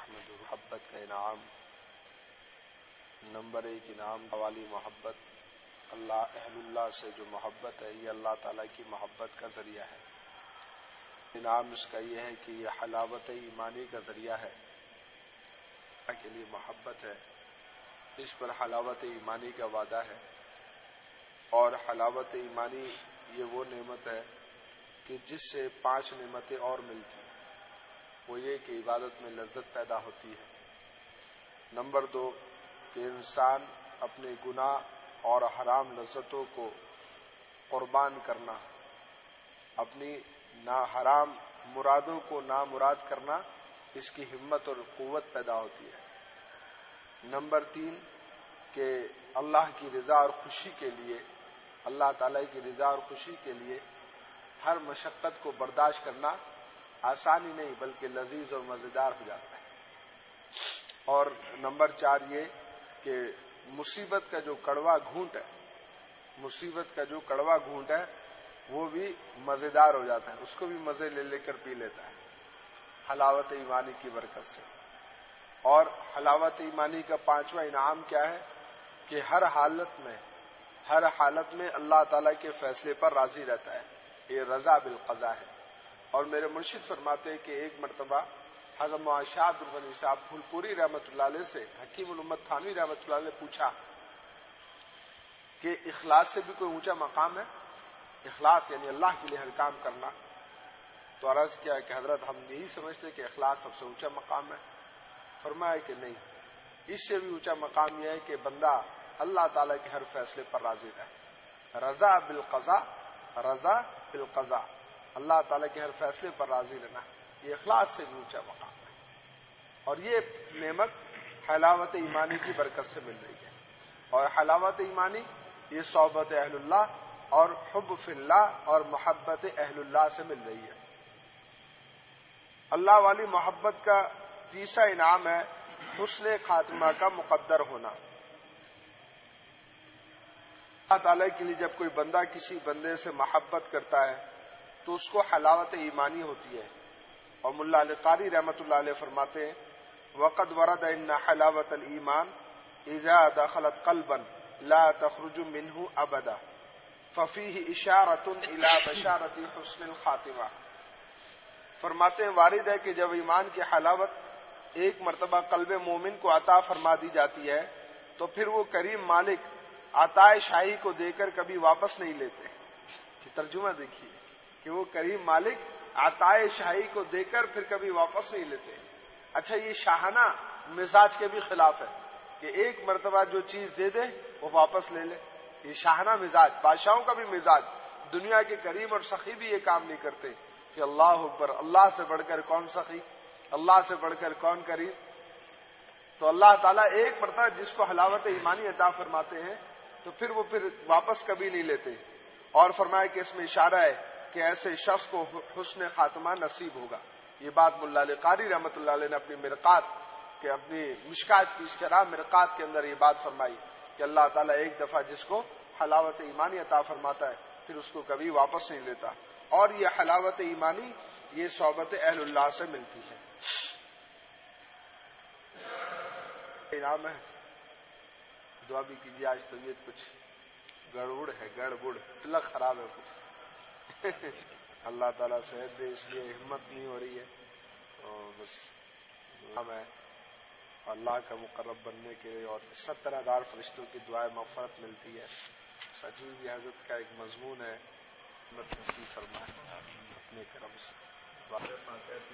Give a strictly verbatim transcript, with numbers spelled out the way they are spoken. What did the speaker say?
احمد محبت کا انعام، نمبر ایک انعام والی محبت، اللہ اہل اللہ سے جو محبت ہے یہ اللہ تعالیٰ کی محبت کا ذریعہ ہے۔ انعام اس کا یہ ہے کہ یہ حلاوت ایمانی کا ذریعہ ہے، اللہ کے لیے محبت ہے، اس پر حلاوت ایمانی کا وعدہ ہے۔ اور حلاوت ایمانی یہ وہ نعمت ہے کہ جس سے پانچ نعمتیں اور ملتی ہیں، وہ یہ کہ عبادت میں لذت پیدا ہوتی ہے، نمبر دو کہ انسان اپنے گناہ اور حرام لذتوں کو قربان کرنا، اپنی نا حرام مرادوں کو نامراد کرنا، اس کی ہمت اور قوت پیدا ہوتی ہے، نمبر تین کہ اللہ کی رضا اور خوشی کے لیے، اللہ تعالی کی رضا اور خوشی کے لیے ہر مشقت کو برداشت کرنا آسانی نہیں بلکہ لذیذ اور مزیدار ہو جاتا ہے، اور نمبر چار یہ کہ مصیبت کا جو کڑوا گھونٹ ہے، مصیبت کا جو کڑوا گھونٹ ہے وہ بھی مزیدار ہو جاتا ہے، اس کو بھی مزے لے لے کر پی لیتا ہے حلاوت ایمانی کی برکت سے۔ اور حلاوت ایمانی کا پانچواں انعام کیا ہے کہ ہر حالت میں ہر حالت میں اللہ تعالیٰ کے فیصلے پر راضی رہتا ہے، یہ رضا بالقضاء ہے۔ اور میرے مرشد فرماتے ہیں کہ ایک مرتبہ حضرت معاشہ عبد الغنی صاحب پھولپوری رحمۃ اللہ علیہ سے حکیم الامت تھانوی رحمۃ اللہ علیہ نے پوچھا کہ اخلاص سے بھی کوئی اونچا مقام ہے؟ اخلاص یعنی اللہ کے لیے ہر کام کرنا۔ تو عرض کیا کہ حضرت ہم یہی سمجھتے کہ اخلاص سب سے اونچا مقام ہے۔ فرمایا کہ نہیں، اس سے بھی اونچا مقام یہ ہے کہ بندہ اللہ تعالیٰ کے ہر فیصلے پر راضی رہے، رضا بالقضاء، رضا بالقضاء، اللہ تعالیٰ کے ہر فیصلے پر راضی رہنا، یہ اخلاص سے بھی اونچا مقام ہے۔ اور یہ نعمت حلاوت ایمانی کی برکت سے مل رہی ہے، اور حلاوت ایمانی یہ صحبت اہل اللہ اور حب فی اللہ اور محبت اہل اللہ سے مل رہی ہے۔ اللہ والی محبت کا تیسرا انعام ہے حسن خاتمہ کا مقدر ہونا۔ اللہ تعالیٰ کے لیے جب کوئی بندہ کسی بندے سے محبت کرتا ہے تو اس کو حلاوت ایمانی ہوتی ہے، اور ملا علی قاری رحمۃ اللہ علیہ فرماتے ہیں وقد ورد ان حلاوت الایمان اذا دخلت قلبا لا تخرج منه ابدا ففيه اشارۃ الی بشارۃ حسن الخاتمہ۔ فرماتے ہیں وارد ہے کہ جب ایمان کی حلاوت ایک مرتبہ قلب مومن کو عطا فرما دی جاتی ہے تو پھر وہ کریم مالک عطائے شاہی کو دے کر کبھی واپس نہیں لیتے۔ کہ ترجمہ دیکھیے کہ وہ کریم مالک عطائے شاہی کو دے کر پھر کبھی واپس نہیں لیتے۔ اچھا، یہ شاہانہ مزاج کے بھی خلاف ہے کہ ایک مرتبہ جو چیز دے دے وہ واپس لے لے، یہ شاہانہ مزاج، بادشاہوں کا بھی مزاج۔ دنیا کے کریم اور سخی بھی یہ کام نہیں کرتے کہ اللہ اکبر، اللہ سے بڑھ کر کون سخی، اللہ سے بڑھ کر کون کریم۔ تو اللہ تعالیٰ ایک مرتبہ جس کو حلاوت ایمانی عطا فرماتے ہیں تو پھر وہ پھر واپس کبھی نہیں لیتے، اور فرمایا کہ اس میں اشارہ ہے کہ ایسے شخص کو حسن خاتمہ نصیب ہوگا۔ یہ بات ملا علی قاری رحمۃ اللہ علیہ نے اپنی مرقات کہ اپنی مشکات کی شرح مرقات کے اندر یہ بات فرمائی کہ اللہ تعالیٰ ایک دفعہ جس کو حلاوت ایمانی عطا فرماتا ہے پھر اس کو کبھی واپس نہیں لیتا، اور یہ حلاوت ایمانی یہ صحبت اہل اللہ سے ملتی ہے۔ انعام ہے، دعا بھی کیجیے، آج طبیعت کچھ گڑبڑ ہے، گڑبڑ لگ خراب ہے کچھ اللہ تعالیٰ صحت دے، اس لیے ہمت نہیں ہو رہی ہے، تو بس ہے اللہ کا مقرب بننے کے لیے اور ستر ہزار فرشتوں کی دعائیں مغفرت ملتی ہے۔ سچی بھی حضرت کا ایک مضمون ہے، نصیب فرمائے اپنے کرم سے۔